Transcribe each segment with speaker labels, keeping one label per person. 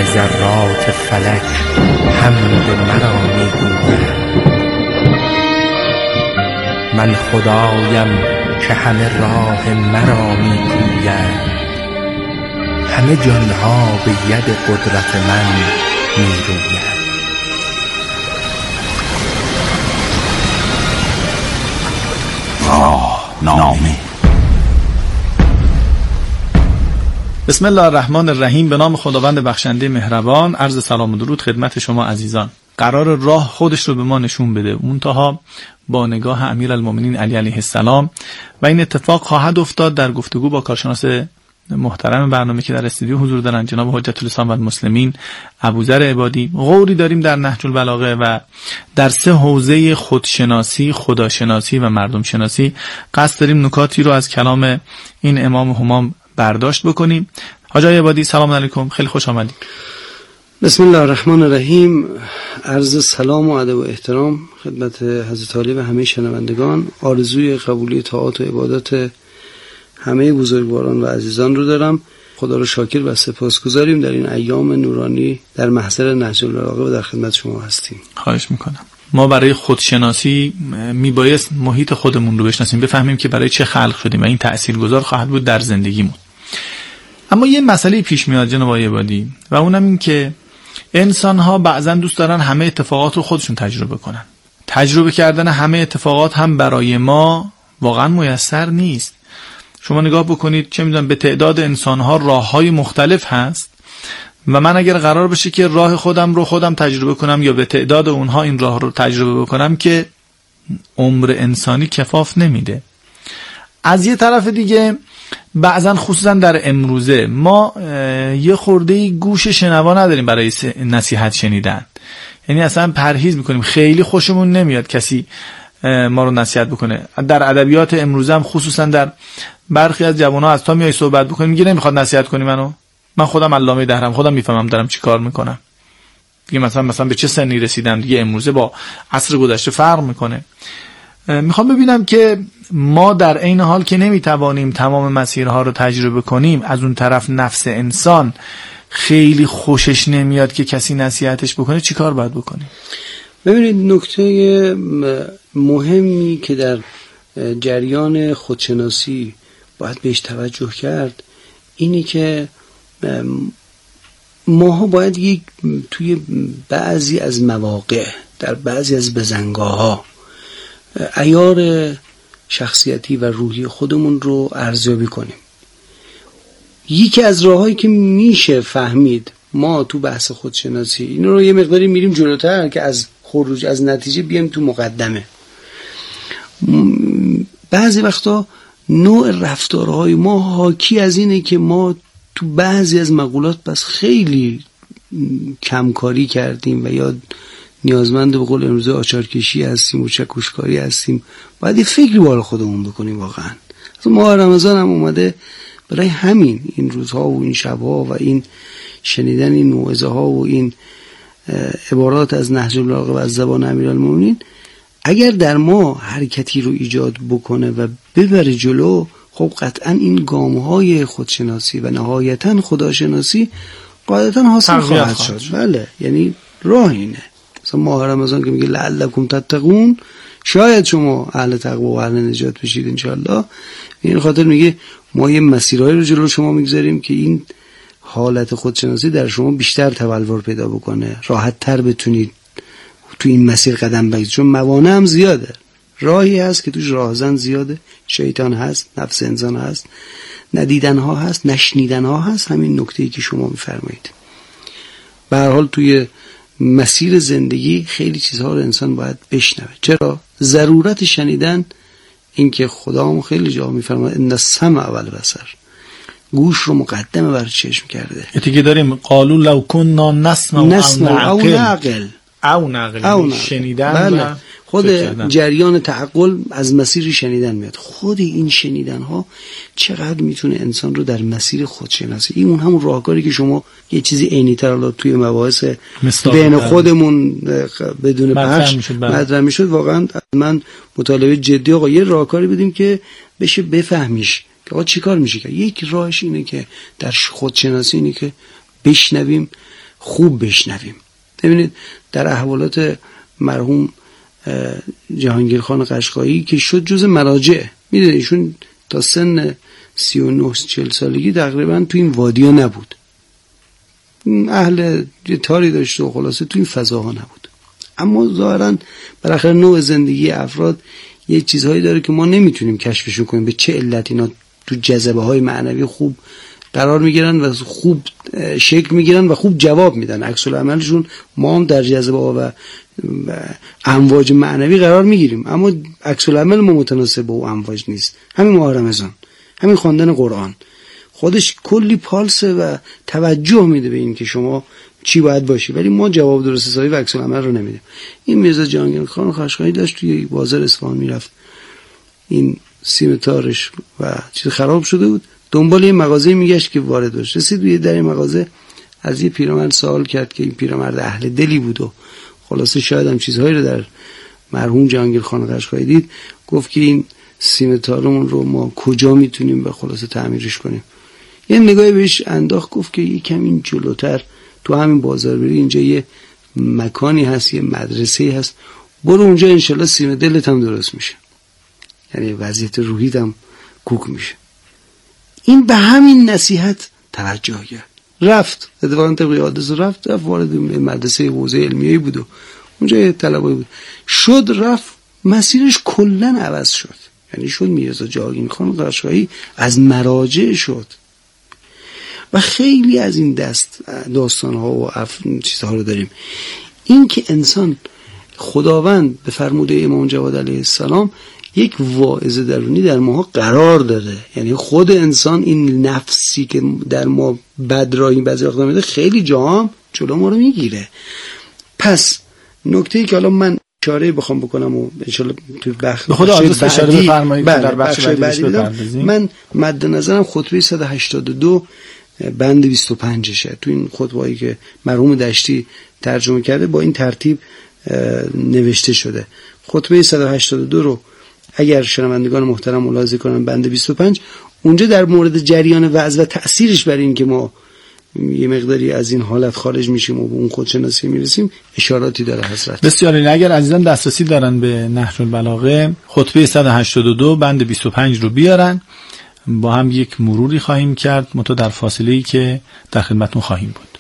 Speaker 1: ذرات فلک حمد مرا میگوید. من خدایم که همه راه مرا میگوید. همه جانها به ید قدرت من میروید.
Speaker 2: نامه.
Speaker 3: بسم الله الرحمن الرحیم. به نام خداوند بخشنده مهربان. عرض سلام و درود خدمت شما عزیزان. قرار راه خودش رو به ما نشون بده، منتها با نگاه امیرالمومنین علی علیه السلام، و این اتفاق خواهد افتاد در گفتگو با کارشناس محترم برنامه که در استودیو حضور دارن، جناب حجت الاسلام و المسلمین ابوذر عبادی. غوری داریم در نهج البلاغه و در 3 حوزه خودشناسی، خداشناسی و مردم شناسی قصد داریم نکاتی رو از کلام این امام همام برداشت بکنیم. حاج عبادی سلام علیکم، خیلی خوش آمدید.
Speaker 4: بسم الله الرحمن الرحیم. عرض سلام و ادب و احترام خدمت حضرت عالی و همه شنوندگان. آرزوی قبولی طاعات و عبادات همه بزرگواران و عزیزان رو دارم. خدا رو شاکر و سپاسگزاریم در این ایام نورانی در محضر نهج البلاغه و در خدمت شما هستیم.
Speaker 3: خواهش میکنم. ما برای خودشناسی میبایست محیط خودمون رو بشناسیم، بفهمیم که برای چه خلق شدیم و این تأثیرگذار خواهد بود در زندگیمون. اما یه مسئله پیش میاد جناب عبادی، و اونم این که انسان‌ها بعضا دوست دارن همه اتفاقات رو خودشون تجربه کنن. تجربه کردن همه اتفاقات هم برای ما واقعا میسر نیست. شما نگاه بکنید، چه میدونم، به تعداد انسان‌ها راه‌های مختلف هست و من اگر قرار بشه که راه خودم رو خودم تجربه کنم یا به تعداد اونها این راه رو تجربه بکنم، که عمر انسانی کفاف نمیده. از یه طرف دیگه بعضا خصوصا در امروزه ما یه خورده گوش شنوا نداریم برای نصیحت شنیدن، یعنی اصلا پرهیز میکنیم، خیلی خوشمون نمیاد کسی ما رو نصیحت بکنه. در ادبیات امروزه هم خصوصا در برخی از جوان‌ها از تا میای صحبت بکنیم میگه نمیخواد نصیحت کنی منو، من خودم علامه دهرم، خودم میفهمم دارم چی کار میکنم دیگه. مثلا به چه سنی رسیدم دیگه، امروزه با عصر گذشته فرق میکنه. میخوام ببینم که ما در عین حال که نمیتوانیم تمام مسیرها رو تجربه کنیم، از اون طرف نفس انسان خیلی خوشش نمیاد که کسی نصیحتش بکنه، چی کار باید بکنیم؟
Speaker 4: ببینید، نکته مهمی که در جریان خودشناسی باید بهش توجه کرد اینی که ماها باید توی بعضی از مواقع، در بعضی از بزنگاه‌ها عیار شخصیتی و روحی خودمون رو ارزیابی کنیم. یکی از راهایی که میشه فهمید ما تو بحث خودشناسی، این رو یه مقداری میریم جلوتر که از خروج از نتیجه بیایم تو مقدمه. بعضی وقتا نوع رفتارهای ما حاکی از اینه که ما تو بعضی از مقولات بس خیلی کمکاری کردیم و یا نیازمند به قول امروزه آچارکشی هستیم و چکشکاری هستیم. باید یه فکری بالا خودمون بکنیم واقعا. ماه رمضان هم اومده برای همین، این روزها و این شبها و این شنیدن این موعظه ها و این عبارات از نهج البلاغه و از زبان امیرالمومنین اگر در ما حرکتی رو ایجاد بکنه و ببره جلو، خب قطعا این گام‌های خودشناسی و نهایتاً خداشناسی قاعدتاً حاصل خواهد شد. بله، یعنی راه اینه. مثلا ماه رمضان که میگه لعلکم تتقون، شاید شما اهل تقوا و اهل نجات بشید انشالله. این خاطر میگه ما یه مسیرهای رو جلو شما میگذاریم که این حالت خودشناسی در شما بیشتر تبلور پیدا بکنه، راحت تر بتونید تو این مسیر قدم بگیرید، چون موانع هم زیاده. راهی هست که توش راهزن زیاده، شیطان هست، نفس انسان هست، ندیدنها هست، نشنیدنها هست. همین نکته‌ای که شما میفرمایید. به هر حال توی مسیر زندگی خیلی چیزها رو انسان باید بشنوه. چرا؟ ضرورت شنیدن این که خداوند خیلی جا میفرماید ان السمع و البصر، گوش رو مقدمه بر چشم کرده.
Speaker 3: دیگه داریم قالوا لو كنا نسمع او نعقل او شنیدن.
Speaker 4: بله. خود جریان تعقل از مسیر شنیدن میاد. خود این شنیدن ها چقدر میتونه انسان رو در مسیر خودشناسی، این اون همون راهکاری که شما یه چیزی عینی‌تر توی مباحث بین خودمون بدون بحث مطرح میشد. واقعا من مطالبه جدی آقا یه راهکاری بدیم که بشه بفهمیش که آقا چیکار میشه. که یک راهش اینه که در خودشناسی اینه که بشنویم خوب بشنویم. ببینید در احوالات مرحوم جهانگیر خان قشقایی که شد جز مراجع، میدونید ایشون تا سن 39-40 سالگی تقریبا تو این وادیا نبود، اهل تاری داشته و خلاصه تو این فضاها نبود. اما ظاهرا بالاخره نوع زندگی افراد یه چیزهایی داره که ما نمیتونیم کشفشون کنیم به چه علت اینا تو جذبه های معنوی خوب قرار میگیرن و خوب شکل میگیرن و خوب جواب میدن. عکس العملشون ما هم در جذبه ها و امواج معنوی قرار میگیریم، اما عکس العمل ما متناسب با اون امواج نیست. همین ماه رمضان، همین خواندن قرآن خودش کلی پالسه و توجه میده به این که شما چی باید باشی، ولی ما جواب درست حسابی و عکس العمل رو نمیدیم. این میرزا جهانگیر خان قشقایی داشت توی بازار اصفهان میرفت، این سیم تارش و چیز خراب شده بود، دنبال یه مغازه میگشت که وارد بشه. رسید در این مغازه از یه پیرمرد سوال کرد که این پیرمرد اهل دلی بود و خلاصه شاید هم چیزهایی رو در مرحوم جهانگیر خان قشقایی دید. گفت که این سیم تارمون رو ما کجا میتونیم به خلاصه تعمیرش کنیم. یه نگاهی بهش انداخت، گفت که یکم این جلوتر تو همین بازار بری، اینجا یه مکانی هست، یه مدرسه هست، برو اونجا انشالله سیم دلت هم درست میشه، یعنی وضعیت روحیت هم کوک میشه. این به همین نصیحت توجه کرد، رفت اتفاقا طبق حادثه رفت وارد مدرسه حوزه علمیه‌ای بود و اونجا یه طلبه‌ای بود، شد رفت مسیرش کلا عوض شد، یعنی شد میرزا جهانگیر خان قشقایی از مراجع شد. و خیلی از این داستان‌ها و چیزها رو داریم. این که انسان خداوند به فرموده امام جواد علیه السلام یک واعظ درونی در ما قرار داده، یعنی خود انسان این نفسی که در ما بد راهی بعضی وقتا میده خیلی جاها جلو ما رو میگیره. پس نکته‌ای که حالا من اشاره بخوام بکنم و ان شاءالله تو
Speaker 3: به خود آدرس اشاره بفرمایید در بخش بعدی بپردازیم.
Speaker 4: من مد نظرم خطبه 182 بند 25شه. تو این خطبه‌ای که مرحوم دشتی ترجمه کرده با این ترتیب نوشته شده. خطبه 182 رو اگر شنوندگان محترم ملاحظه کنن، بند 25 اونجا در مورد جریان وعظ و تأثیرش بر این که ما یه مقداری از این حالت خارج میشیم و به اون خودشناسی میرسیم اشاراتی داره حضرت.
Speaker 3: بسیار عالی. اگر عزیزان دسترسی دارن به نهج البلاغه خطبه 182 بند 25 رو بیارن، با هم یک مروری خواهیم کرد منتها در فاصله‌ای که در خدمتتون خواهیم بود.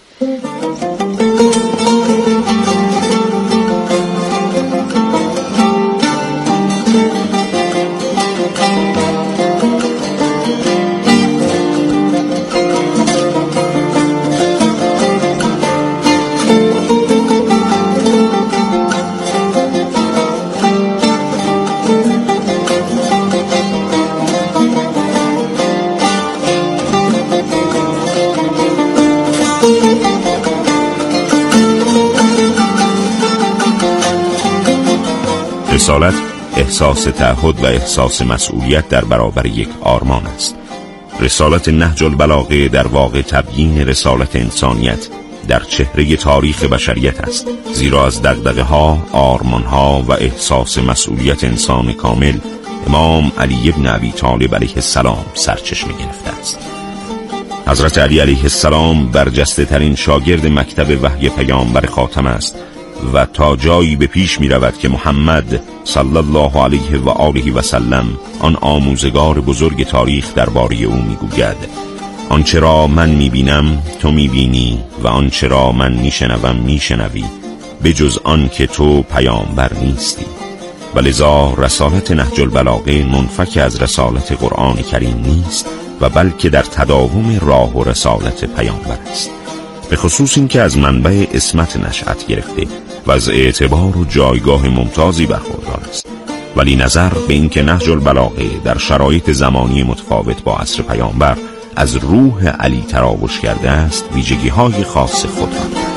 Speaker 2: رسالت احساس تعهد و احساس مسئولیت در برابر یک آرمان است. رسالت نهج البلاغه در واقع تبیین رسالت انسانیت در چهره تاریخ بشریت است، زیرا از دغدغه‌ها، آرمان‌ها و احساس مسئولیت انسان کامل امام علی ابن ابی طالب علیه السلام سرچشمه گرفته است. حضرت علی علیه السلام برجسته ترین شاگرد مکتب وحی پیامبر خاتم است و تا جایی به پیش می رود که محمد صلی الله علیه و آله و سلم آن آموزگار بزرگ تاریخ درباره او می گوید: آنچه را من می بینم تو می بینی و آنچه را من می شنوم می شنوی، به جز آن که تو پیامبر نیستی. ولذا رسالت نهج البلاغه منفک از رسالت قرآن کریم نیست و بلکه در تداوم راه و رسالت پیامبر است، به خصوص این که از منبع عصمت نشأت گرفته و از اعتبار و جایگاه ممتازی برخوردار است. ولی نظر به این که نهج البلاغه در شرایط زمانی متفاوت با عصر پیامبر از روح علی تراوش کرده است، ویژگی‌های خاص خود را دارد.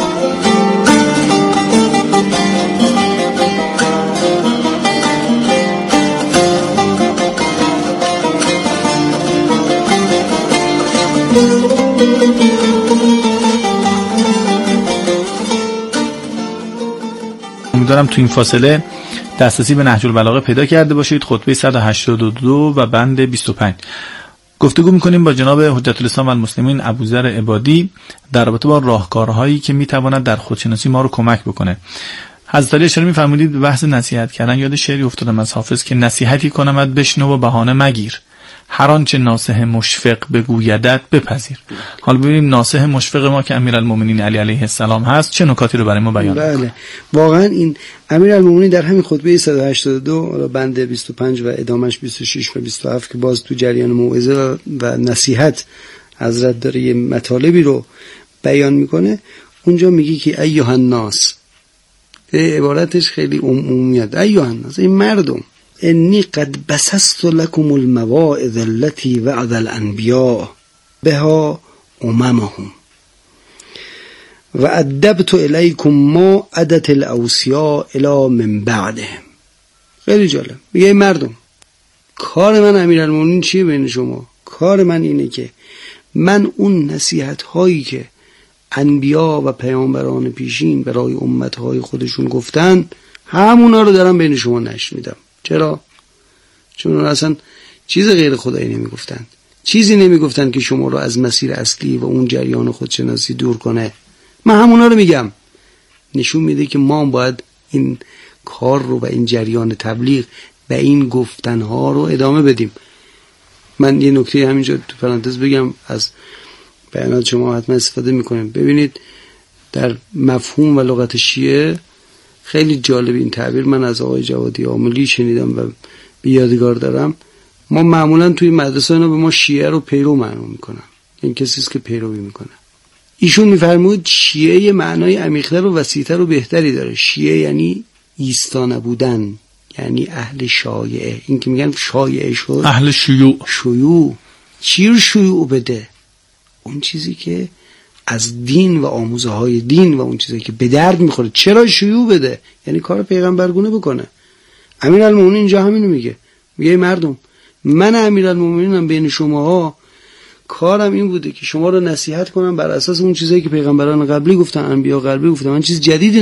Speaker 3: امیدوارم تو این فاصله دسترسی به نهج البلاغه پیدا کرده باشید. خطبه 182 و بند 25. گفتگو میکنیم با جناب حجت الاسلام و المسلمین ابوذر عبادی در رابطه با راهکارهایی که میتواند در خودشناسی ما رو کمک بکنه. حضرت علی اشاره می‌فرمودید بحث نصیحت کردن. یاد شعری افتادم از حافظ که نصیحتی کنمت بشنو و بهانه مگیر، هر آنچه ناصح مشفق بگویدت بپذیر. حالا ببینیم ناصح مشفق ما که امیرالمومنین علی علیه السلام هست چه نکاتی رو برای ما بیان می‌کنه.
Speaker 4: بله واقعا این امیرالمومنین در همین خطبه 182 بند 25 و ادامش 26 و 27 که باز تو جریان موعظه و نصیحت حضرت داره یه مطالبی رو بیان میکنه. اونجا میگه که ایها الناس، عبارتش خیلی عمومیت، ایها الناس، این مردم، انی قد بسست لكم المواعظ التي وعد الانبیاء بها اممهم و ادبت الیکم ما عدت الاوصیاء الی من بعدهم. خیلی جالب. میگه مردم، کار من امیرالمومنین چیه بین شما؟ کار من اینه که من اون نصیحت هایی که انبیا و پیامبران پیشین برای امتهای خودشون گفتن همونا رو دارم بین شما نشر میدم. چرا؟ چون اون اصلا چیز غیر خدایی نمیگفتن، چیزی نمیگفتن که شما رو از مسیر اصلی و اون جریان خودشناسی دور کنه. من همونا رو میگم. نشون میده که ما باید این کار رو و این جریان تبلیغ و این گفتنها رو ادامه بدیم. من یه نکته همینجا تو پرانتز بگم، از بیانات شما حتما استفاده میکنیم. ببینید در مفهوم و لغت شیعه خیلی جالب این تعبیر من از آقای جوادی عاملی شنیدم و به یادگار دارم. ما معمولا توی مدرسه اینا به ما شیعه رو پیرو معنی میکنن، این کسی است که پیروی میکنه. ایشون میفرمود شیعه معنای عمیق‌تر و وسیع‌تر و بهتری داره. شیعه یعنی ایستا نبودن، یعنی اهل شایعه. این که میگن شایعه شد،
Speaker 3: اهل شیوع.
Speaker 4: چی رو شیوع بده؟ اون چیزی که از دین و آموزه های دین و اون چیزی که به درد میخوره. چرا شیوع بده؟ یعنی کار پیغمبرگونه بکنه. امیرالمومنین اینجا همینو میگه مردم، من امیرالمومنینم بین شماها، کارم این بوده که شما رو نصیحت کنم بر اساس اون چیزایی که پیغمبران قبلی گفتن، انبیا قبلی گفتن. من چیز جدیدی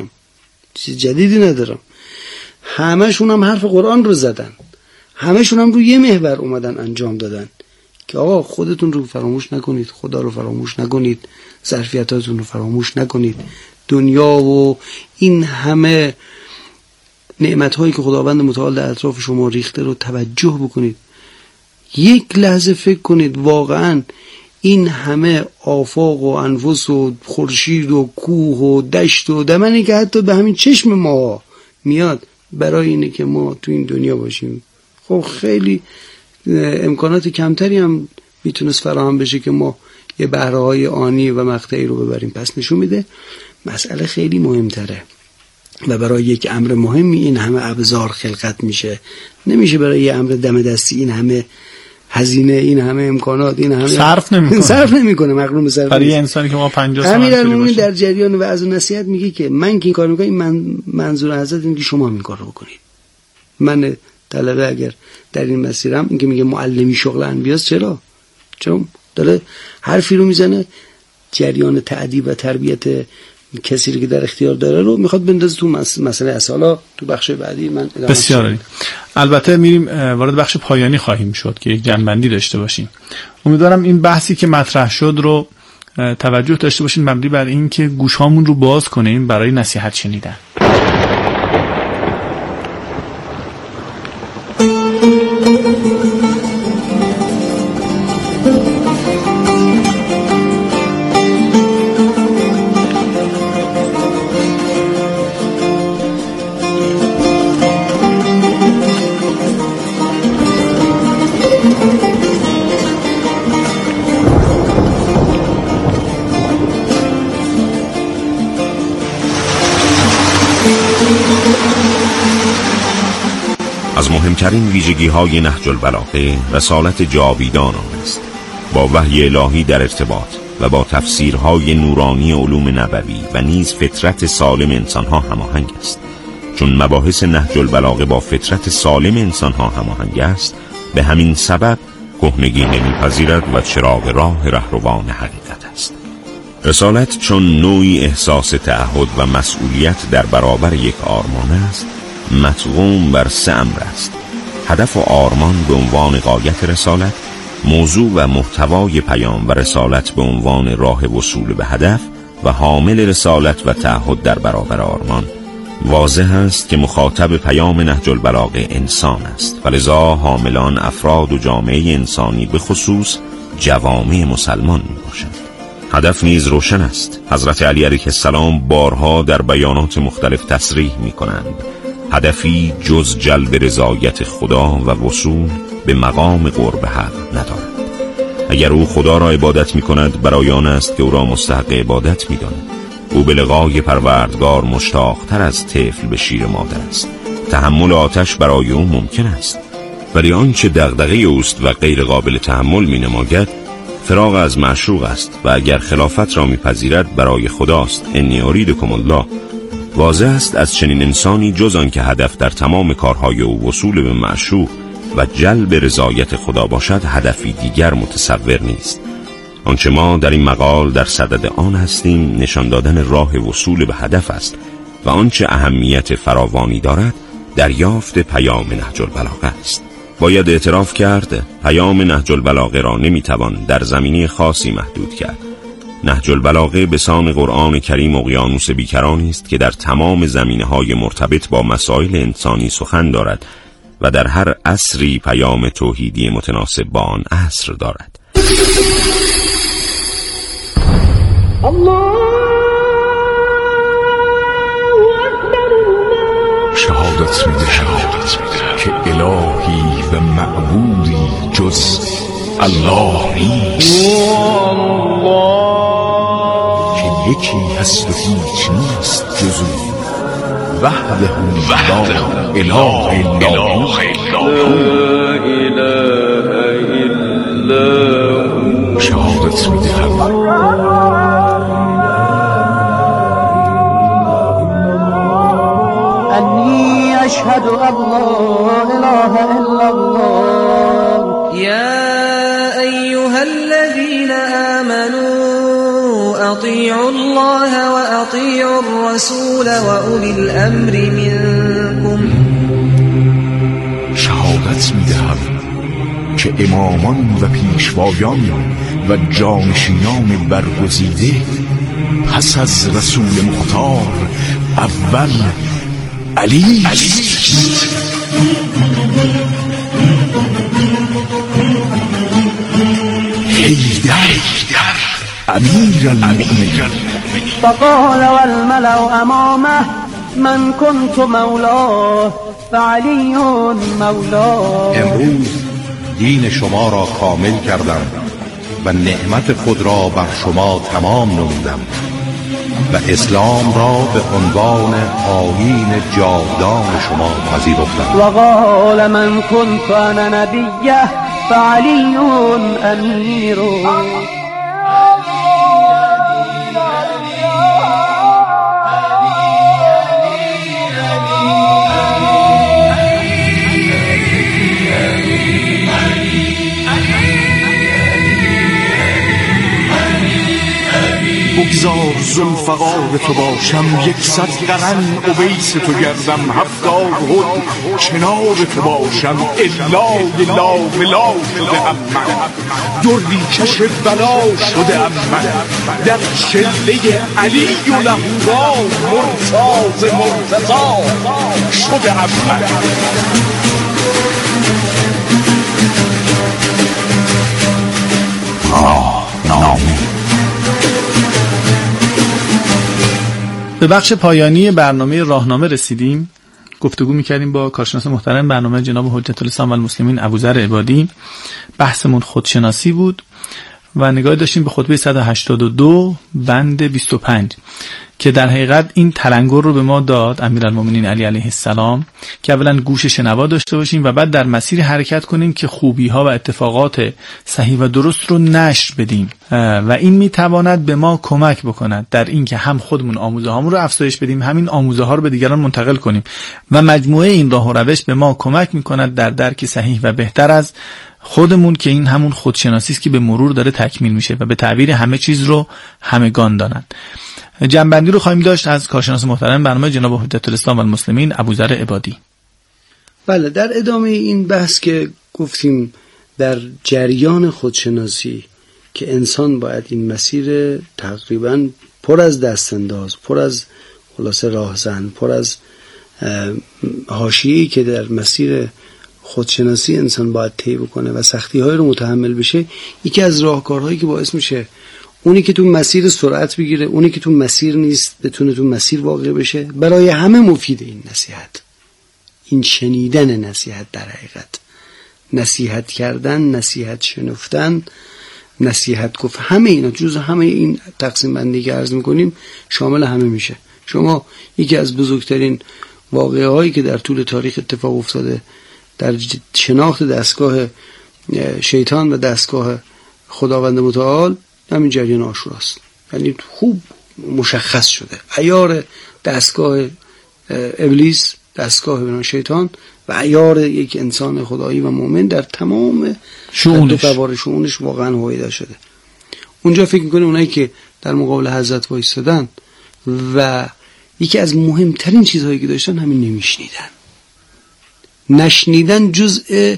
Speaker 4: ندارم. همشون هم حرف قرآن رو زدن، همشون هم رو یه محور اومدن انجام دادن که آقا خودتون رو فراموش نکنید، خدا رو فراموش نکنید، ظرفیتاتون رو فراموش نکنید، دنیا و این همه نعمت‌هایی که خداوند متعال در اطراف شما ریخته رو توجه بکنید. یک لحظه فکر کنید واقعا این همه آفاق و انفس و خورشید و کوه و دشت و دمنی که حتی به همین چشم ما میاد برای اینه که ما تو این دنیا باشیم. خب خیلی امکانات کمتری هم میتونست فراهم بشه که ما یه بهره‌های آنی و مقطعی رو ببریم. پس نشون میده مسئله خیلی مهمتره و برای یک امر مهمی این همه ابزار خلقت میشه. نمیشه برای یه امر دم دستی این همه هزینه، این همه امکانات، این همه صرف نمیکنه. مغروم صرف برای
Speaker 3: انسانی که ما 50 سال
Speaker 4: امیرالمومنین در جریان وعظ و نصیحت میگه که من که این کار میکنم، این منظور حضرت اینه که شما این کار رو بکنید. من طلبه اگر در این مسیرم، این که میگه معلمی شغل انبیاست. چون داره حرفی رو میزنه، جریان تعدیب و تربیت کسی که در اختیار داره رو میخواد بندازه تو مسئله اصلا. تو بخش بعدی من
Speaker 3: بسیار عالی. البته میریم وارد بخش پایانی خواهیم شد که یک جنبندی داشته باشیم. امیدوارم این بحثی که مطرح شد رو توجه داشته باشین، مبنی بر این که گوشامون رو باز کنیم برای نصیحت شنیدن.
Speaker 2: از مهمترین ویژگی‌های نهج البلاغه رسالت جاویدان آن است. با وحی الهی در ارتباط و با تفسیرهای نورانی علوم نبوی و نیز فطرت سالم انسانها هماهنگ است. چون مباحث نهج البلاغه با فطرت سالم انسانها هماهنگ است، به همین سبب کهنگی نمیپذیرد و چراغ راه رهروان حقیقت است. رسالت چون نوعی احساس تعهد و مسئولیت در برابر یک آرمان است، مطغوم بر 3 امر است. هدف و آرمان به عنوان غایت رسالت، موضوع و محتوای پیام و رسالت به عنوان راه وصول به هدف و حامل رسالت و تعهد در برابر آرمان، واضح است که مخاطب پیام نهج البلاغه انسان است و لذا حاملان افراد و جامعه انسانی به خصوص جوامع مسلمان می باشند. هدف نیز روشن است. حضرت علی علیه السلام بارها در بیانات مختلف تصریح می کنند هدفی جز جلب رضایت خدا و وصول به مقام قرب حق ندارد. اگر او خدا را عبادت می کند، برای آن است که او را مستحق عبادت می داند. او به لقای پروردگار مشتاق‌تر از طفل به شیر مادر است. تحمل آتش برای او ممکن است، ولی آنچه دغدغه اوست و غیر قابل تحمل می نماید فراغ از معشوق است و اگر خلافت را میپذیرد برای خداست. انی اریدکم الله. واضح است از چنین انسانی جز آن که هدف در تمام کارهای او وصول به معشوق و جلب رضایت خدا باشد، هدفی دیگر متصور نیست. آنچه ما در این مقال در صدد آن هستیم نشان دادن راه وصول به هدف است و آنچه اهمیت فراوانی دارد دریافت پیام نهج البلاغه است. باید اعتراف کرد پیام نهج البلاغه را نمیتوان در زمینه خاصی محدود کرد. نهج البلاغه به سان قرآن کریم اقیانوس بیکرانی است که در تمام زمینه‌های مرتبط با مسائل انسانی سخن دارد و در هر عصری پیام توحیدی متناسب با آن عصر دارد.
Speaker 1: شهادت می‌دهم که الهی و معبودی جز الله نیست، که یکی هست و هیچ نیست جز او، وحده لا اله الا هو. شهادت می‌دهم
Speaker 5: أشهد أن لا إله إلا الله.
Speaker 6: يا أيها الذين آمنوا أطيعوا الله وأطيعوا الرسول وأولي الأمر منكم.
Speaker 1: شهادت می‌دهم که امامان و پیشوایان و جانشینان برگزیده پس از رسول مختار اول علی است. حیدر امیر المؤمنین.
Speaker 5: فقال والملأ امامه من كنت مولاه فعلی مولاه.
Speaker 7: امروز دین شما را کامل کردم و نعمت خود را بر شما تمام نمودم و اسلام را به عنوان آیین جاودان شما پذیرفتم.
Speaker 5: و قال من كنت انا نبیه فعلی امیر.
Speaker 1: بگذار ذوالفقار تو باشم، 100 قرن اویس تو گردم، 70 هد چنار تو باشم، الا لا شده ام من، دردی کش بلا شده ام من، در شله علی و لهورا مرتاز مرتضا شده ام من. نامی
Speaker 3: به بخش پایانی برنامه راهنامه رسیدیم. گفتگو می‌کردیم با کارشناس محترم برنامه جناب حجت الاسلام و المسلمین ابوذر عبادی. بحثمون خودشناسی بود و نگاهی داشتیم به خطبه 182 بند 25 که در حقیقت این تلنگر رو به ما داد امیرالمومنین علی علیه السلام که اولا گوش شنوا داشته باشیم و بعد در مسیر حرکت کنیم که خوبی‌ها و اتفاقات صحیح و درست رو نشر بدیم و این میتواند به ما کمک بکند در این که هم خودمون آموزه هامون رو افزایش بدیم، همین آموزه ها رو به دیگران منتقل کنیم و مجموعه این راه و روش به ما کمک میکند در درک صحیح و بهتر از خودمون که این همون خودشناسی است که به مرور داره تکمیل میشه و به تعبیر همه چیز رو همگان دانند. جنبندی رو خواهیم داشت از کارشناس محترم برنامه جناب حجت الاسلام و المسلمین ابوذر عبادی.
Speaker 4: بله، در ادامه این بحث که گفتیم در جریان خودشناسی که انسان باید این مسیر تقریبا پر از دستانداز، پر از خلاصه راهزن، پر از حاشیه‌ای که در مسیر خودشناسی انسان باید طی بکنه و سختی‌های رو متحمل بشه، یکی از راهکارهایی که باعث میشه اونی که تو مسیر سرعت بگیره، اونی که تو مسیر نیست بتونه تو مسیر واقع بشه. برای همه مفید این نصیحت، این شنیدن نصیحت، در حقیقت نصیحت کردن، نصیحت شنفتن، نصیحت گفت، همه اینا جز همه این تقسیم بندی که عرض میکنیم شامل همه میشه. شما یکی از بزرگترین واقعه هایی که در طول تاریخ اتفاق افتاده در شناخت دستگاه شیطان و دستگاه خداوند متعال همین جریان عاشوراست. یعنی خوب مشخص شده عیار دستگاه ابلیس، دستگاه بنا شیطان و عیار یک انسان خدایی و مؤمن در تمام شؤونش واقعا هویدا شده. اونجا فکر میکنه اونایی که در مقابل حضرت وایستادن و یکی از مهمترین چیزهایی که داشتن همین نمیشنیدن. نشنیدن جزء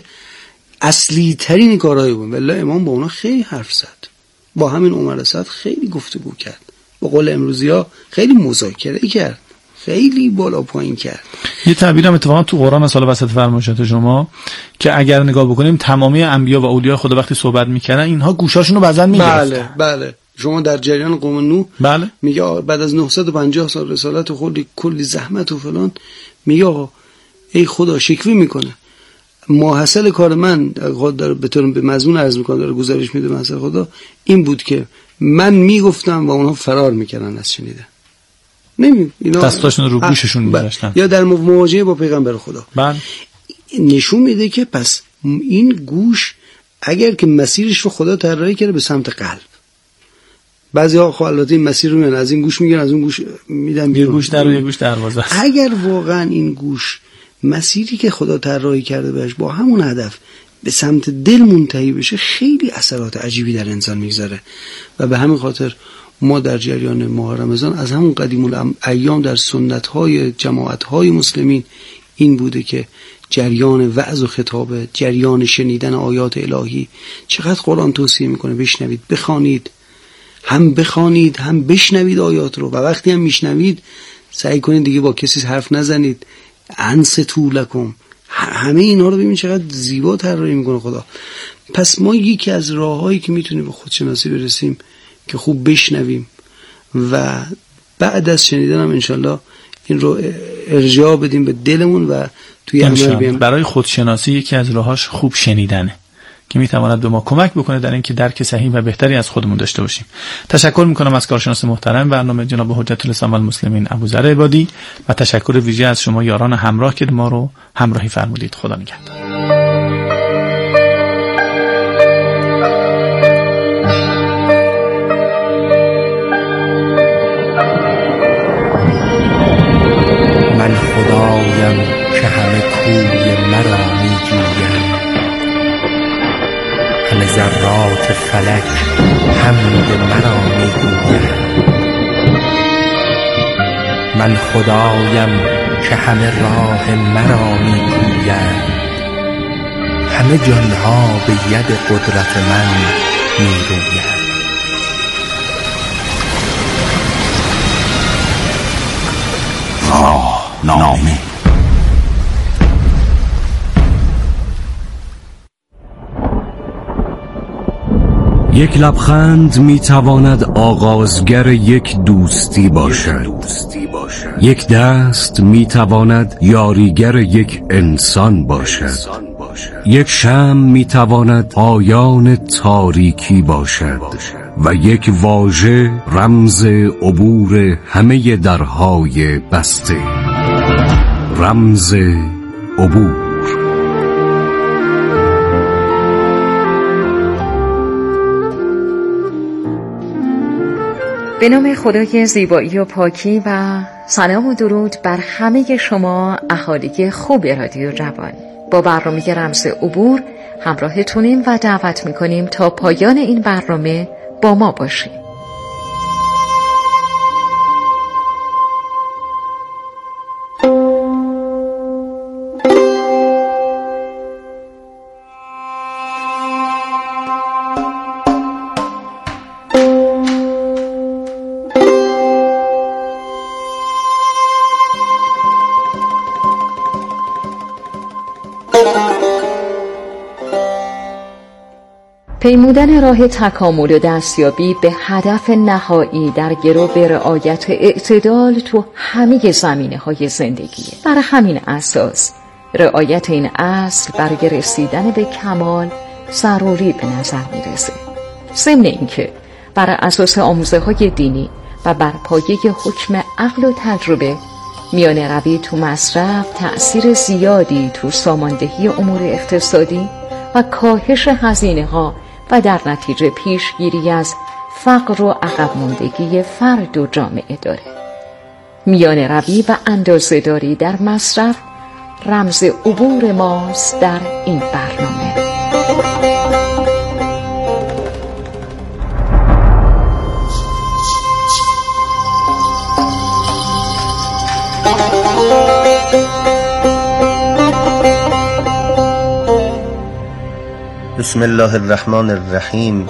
Speaker 4: اصلی ترین کارهای بود. والله امام با اونا خیلی حرف زد، با همین عمر اسد خیلی گفتگو کرد، با قول امروزی ها خیلی مذاکره کرد، خیلی بالا پایین کرد.
Speaker 3: یه تعبیرم اتفاقا تو قرآن مثلا وسط فرمایشات شما که اگر نگاه بکنیم تمامی انبیا و اولیاء خدا وقتی صحبت میکردن اینها گوشاشونو بزن میگرفتن.
Speaker 4: بله شما در جریان قوم نوح
Speaker 3: بله
Speaker 4: میگه بعد از 950 سال رسالت و کلی زحمت و فلان، میگه ای خدا شکوه میکنه، ماحصل کار من داره به طور به مضمون عرض میکنه، داره گزارش میده محصل خدا این بود که من میگفتم و اونها فرار میکردن از شنیدن. اینا
Speaker 3: دستاشون رو گوششون می‌ذاشتن
Speaker 4: یا در مواجهه با پیغمبر خدا.
Speaker 3: بله
Speaker 4: نشون میده که پس این گوش اگر که مسیرش رو خدا طراحی کرده به سمت قلب، بعضی‌ها خب البته این مسیر رو از این گوش میگیرن از اون گوش میدن
Speaker 3: یه گوش در و یه گوش دروازه است.
Speaker 4: اگر واقعا این گوش مسیری که خدا طراحی کرده بهش با همون هدف به سمت دل منتهی بشه، خیلی اثرات عجیبی در انسان میگذاره. و به همین خاطر ما در جریان ماه رمضان از همون قدیم الایام در سنت‌های جماعت‌های مسلمین این بوده که جریان وعظ و خطاب، جریان شنیدن آیات الهی، چقدر قرآن توصیه میکنه بشنوید، بخوانید، هم بخوانید هم بشنوید آیات رو، و وقتی هم میشنوید سعی کنید دیگه با کسی حرف نزنید، انصتوا لکم. همه اینا رو ببین چقدر زیبا طراحی میکنه خدا. پس ما یکی از راههایی که میتونیم به خودشناسی برسیم که خوب بشنویم و بعد از شنیدن هم انشالله این رو ارجاع بدیم به دلمون و توی عمل بیام.
Speaker 3: برای خودشناسی یکی از راهاش خوب شنیدنه که میتواند به ما کمک بکنه در اینکه درک صحیح و بهتری از خودمون داشته باشیم. تشکر میکنم از کارشناس محترم برنامه جناب حجت الاسلام والمسلمین ابوذر عبادی و تشکر ویژه از شما یاران همراه که ما رو همراهی فرمودید. خدا نگهدار.
Speaker 8: من خدایم که همه کوی مرا میجویم، همه ذرات فلک حمد مرا میگویم. من خدایم که همه راه مرا میگویم، همه جانها به ید قدرت من میرویم.
Speaker 2: نامه
Speaker 9: یک لبخند میتواند آغازگر یک دوستی باشد. یک دست میتواند یاریگر یک انسان باشد. یک شمع میتواند پایان تاریکی باشد و یک واژه رمز عبور همه درهای بسته. رمز عبور.
Speaker 10: به نام خدای زیبایی و پاکی و سلام و درود بر همه شما اهالی خوب رادیو جوان. با برنامه رمز عبور همراهتونیم و دعوت میکنیم تا پایان این برنامه با ما باشیم. پیمودن راه تکامل و دستیابی به هدف نهایی در گرو به رعایت اعتدال تو همه زمینه‌های زندگیه. بر همین اساس رعایت این اصل برای رسیدن به کمال ضروری به نظر میرسه. ضمن اینکه بر اساس آموزه‌های دینی و بر پایه حکم عقل و تجربه، میانه روی تو مصرف تأثیر زیادی تو ساماندهی امور اقتصادی و کاهش هزینه‌ها و در نتیجه پیشگیری از فقر و عقب ماندگی فرد و جامعه داره. میانه روی و اندازه‌داری در مصرف رمز عبور ماست در این برنامه.
Speaker 11: بسم الله الرحمن الرحیم.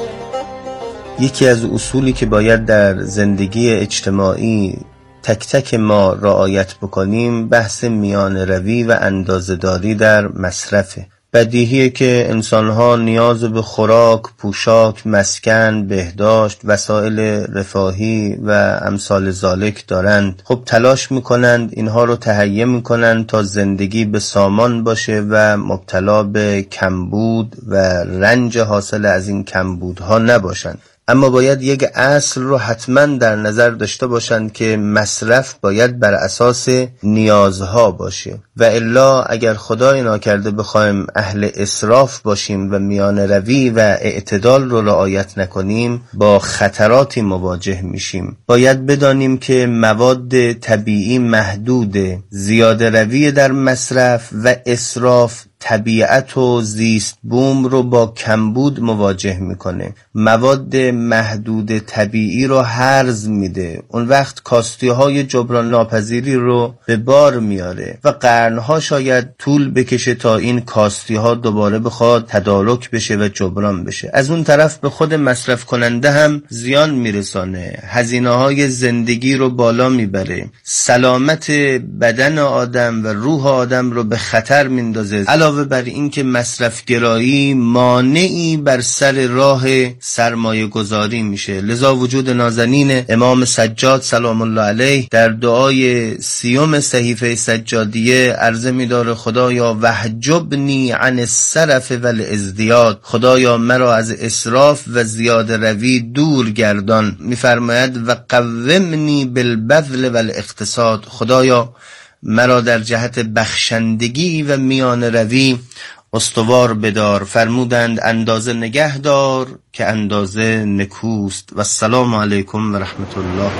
Speaker 11: یکی از اصولی که باید در زندگی اجتماعی تک تک ما رعایت بکنیم بحث میان روی و اندازه‌داری در مصرفه. بدیهیه که انسانها نیاز به خوراک، پوشاک، مسکن، بهداشت، وسایل رفاهی و امثال ذالک دارند. خب تلاش میکنند اینها رو تهیه میکنند تا زندگی به سامان باشه و مبتلا به کمبود و رنج حاصل از این کمبودها نباشند. اما باید یک اصل رو حتما در نظر داشته باشند که مصرف باید بر اساس نیازها باشه و الا اگر خدای ناکرده بخوایم اهل اسراف باشیم و میان روی و اعتدال رو رعایت نکنیم با خطراتی مواجه میشیم. باید بدانیم که مواد طبیعی محدوده. زیاده روی در مصرف و اسراف طبیعت و زیست بوم رو با کمبود مواجه میکنه. مواد محدود طبیعی رو هرز میده. اون وقت کاستی های جبران ناپذیری رو به بار میاره و قرنها شاید طول بکشه تا این کاستی ها دوباره بخواد تدارک بشه و جبران بشه. از اون طرف به خود مصرف کننده هم زیان میرسانه. هزینه های زندگی رو بالا میبره. سلامت بدن آدم و روح آدم رو به خطر میندازه. علاوه بر این که مصرف گرایی مانعی بر سر راه سرمایه گذاری میشه. لذا وجود نازنین امام سجاد سلام الله علیه در دعای 30 صحیفه سجادیه عرضه می‌داره خدایا وحجبنی عن السرف والازدیاد، خدایا مرا از اسراف و زیاده روی دور گردان. میفرماید و قومنی بالبذل والاقتصاد، خدایا مرا در جهت بخشندگی و میان روی استوار بدار. فرمودند اندازه نگه دار که اندازه نکوست. و السلام علیکم و رحمت الله.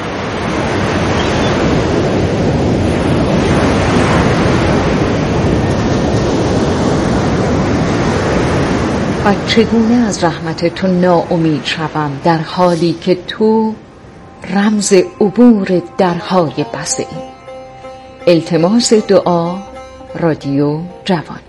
Speaker 10: و چگونه از رحمت تو ناامید شوم در حالی که تو رمز عبور درهای بسته ای. التماس دعا، رادیو جوان.